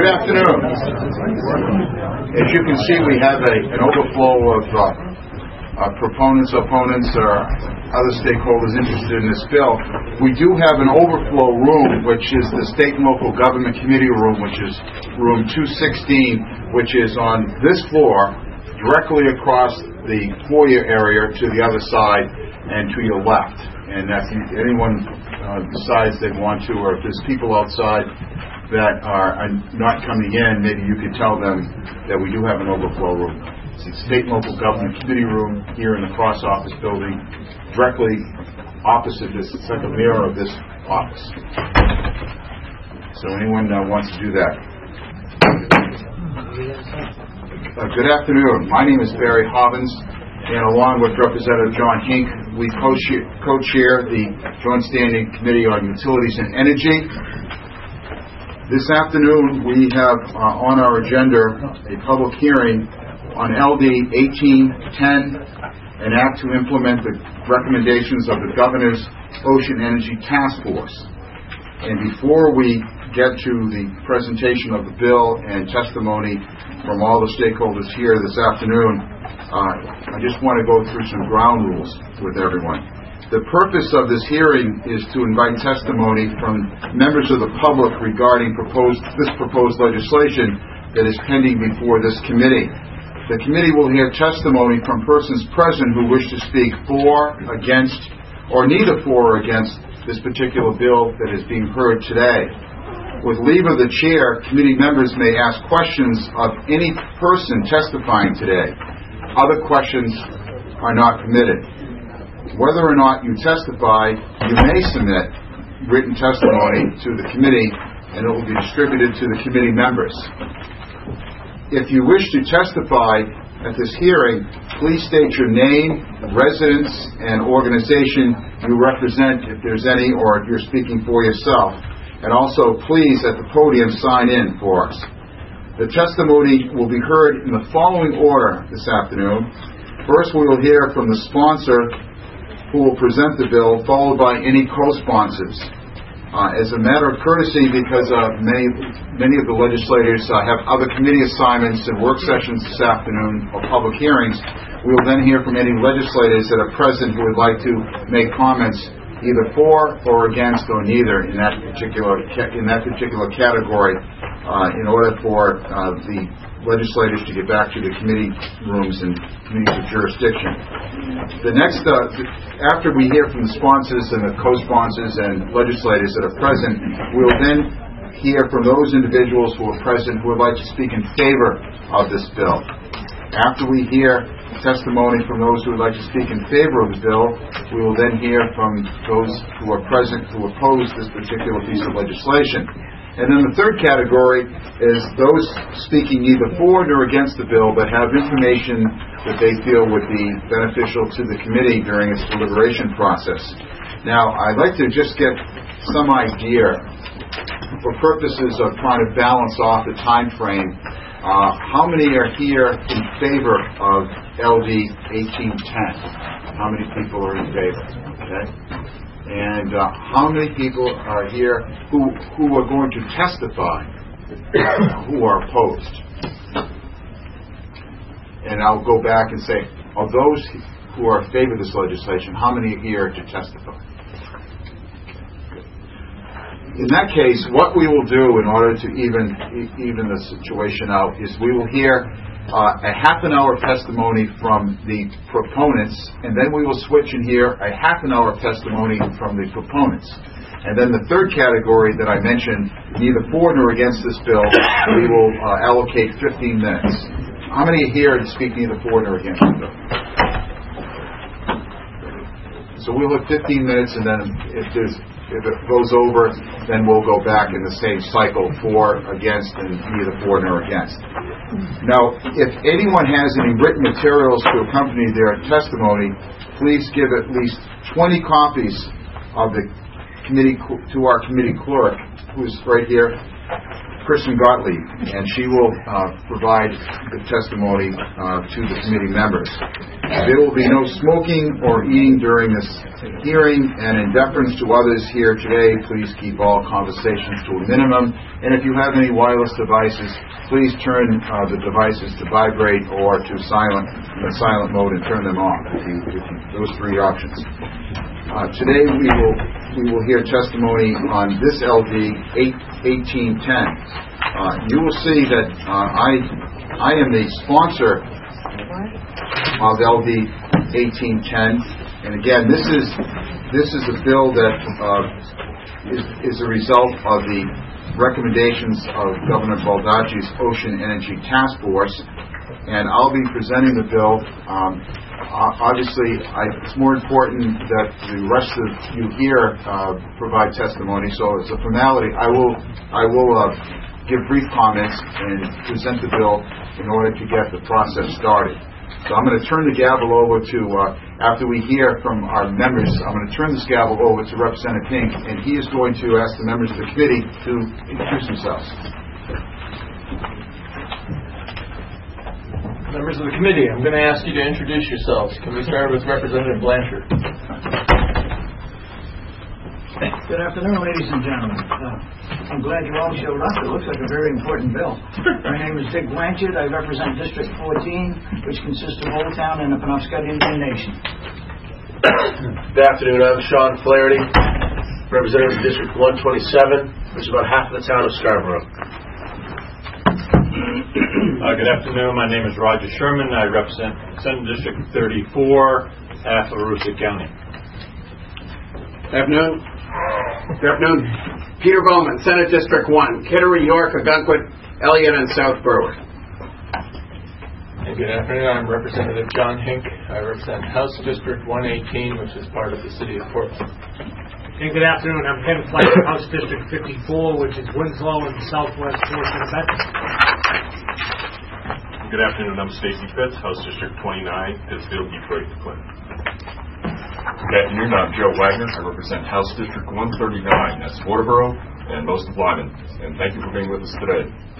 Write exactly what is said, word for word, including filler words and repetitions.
Good afternoon. As you can see, we have a, an overflow of uh, uh, proponents, opponents, or other stakeholders interested in this bill. We do have an overflow room, which is the State and Local Government Committee room, which is room two sixteen, which is on this floor, directly across the foyer area to the other side and to your left. And if anyone uh, decides they want to, or if there's people outside that are, are not coming in, maybe you could tell them that we do have an overflow room. It's the State and Local Government Committee room here in the Cross Office building, directly opposite this. It's like a mirror of this office. So anyone uh, wants to do that? Uh, good afternoon. My name is Barry Hobbins, and along with Representative John Hink, we co-chair, co-chair the Joint Standing Committee on Utilities and Energy. This afternoon, we have uh, on our agenda a public hearing on L D eighteen ten, an act to implement the recommendations of the Governor's Ocean Energy Task Force. And before we get to the presentation of the bill and testimony from all the stakeholders here this afternoon, uh, I just want to go through some ground rules with everyone. The purpose of this hearing is to invite testimony from members of the public regarding proposed, this proposed legislation that is pending before this committee. The committee will hear testimony from persons present who wish to speak for, against, or neither for or against this particular bill that is being heard today. With leave of the chair, committee members may ask questions of any person testifying today. Other questions are not permitted. Whether or not you testify, you may submit written testimony to the committee, and it will be distributed to the committee members. If you wish to testify at this hearing, please state your name, residence, and organization you represent, if there's any, or if you're speaking for yourself. And also, please, at the podium, sign in for us. The testimony will be heard in the following order this afternoon. First, we will hear from the sponsor, who will present the bill, followed by any co-sponsors. Uh, as a matter of courtesy, because uh, many many of the legislators uh, have other committee assignments and work sessions this afternoon or public hearings, we will then hear from any legislators that are present who would like to make comments either for or against or neither in that particular in that particular category, uh, in order for uh, the legislators to get back to the committee rooms and committees of jurisdiction. The next, uh, after we hear from the sponsors and the co-sponsors and legislators that are present, we'll then hear from those individuals who are present who would like to speak in favor of this bill. After we hear testimony from those who would like to speak in favor of the bill, we will then hear from those who are present who oppose this particular piece of legislation. And then the third category is those speaking neither for nor against the bill, but have information that they feel would be beneficial to the committee during its deliberation process. Now, I'd like to just get some idea, for purposes of trying to balance off the time frame, uh, how many are here in favor of L D eighteen ten? How many people are in favor? Okay. And uh, how many people are here who who are going to testify who are opposed? And I'll go back and say, of those who are in favor of this legislation, how many are here to testify? In that case, what we will do in order to even even the situation out is we will hear Uh, a half an hour testimony from the proponents, and then we will switch and hear a half an hour testimony from the proponents. And then the third category that I mentioned, neither for nor against this bill, we will uh, allocate fifteen minutes. How many are here to speak neither for nor against the bill? So we'll have fifteen minutes, and then if there's If it goes over, then we'll go back in the same cycle, for, against, and neither for nor against. Now, if anyone has any written materials to accompany their testimony, please give at least twenty copies of the committee to our committee clerk, who's right here, Kristen Gottlieb, and she will uh, provide the testimony uh, to the committee members. There will be no smoking or eating during this hearing, and in deference to others here today, please keep all conversations to a minimum. And if you have any wireless devices, please turn uh, the devices to vibrate or to silent, the silent mode, and turn them off. If you, if you, those three options. Uh, today we will we will hear testimony on this L D eighteen ten. Uh, you will see that uh, I I am the sponsor of L D eighteen ten, and again this is this is a bill that uh, is is a result of the recommendations of Governor Baldacci's Ocean Energy Task Force, and I'll be presenting the bill. Um, Obviously, I, it's more important that the rest of you here uh, provide testimony. So, it's a formality. I will, I will uh, give brief comments and present the bill in order to get the process started. So, I'm going to turn the gavel over to uh, after we hear from our members. I'm going to turn this gavel over to Representative Hink, and he is going to ask the members of the committee to introduce themselves. Members of the committee, I'm going to ask you to introduce yourselves. Can we start with Representative Blanchard? Good afternoon, ladies and gentlemen. Uh, I'm glad you all showed up. It looks like a very important bill. My name is Dick Blanchard. I represent District fourteen, which consists of Old Town and the Penobscot Indian Nation. Good afternoon. I'm Sean Flaherty, representative of District one twenty-seven, which is about half of the town of Scarborough. Uh, good afternoon. My name is Roger Sherman. I represent Senate District thirty-four, half of Aroostook County. Good afternoon. Good afternoon. Peter Bowman, Senate District one, Kittery, York, Ogunquit, Elliott, and South Berwick. And good afternoon. I'm Representative John Hink. I represent House District one eighteen, which is part of the city of Portland. And good afternoon. I'm Kevin Flack, House District fifty-four, which is Winslow and the southwest portion of Bedford. Good afternoon. I'm Stacy Pitts, House District twenty-nine, Pittsfield, Detroit, Clinton. Good afternoon. I'm Joe Wagner. I represent House District one thirty-nine. That's Waterboro and most of Lyman. And thank you for being with us today.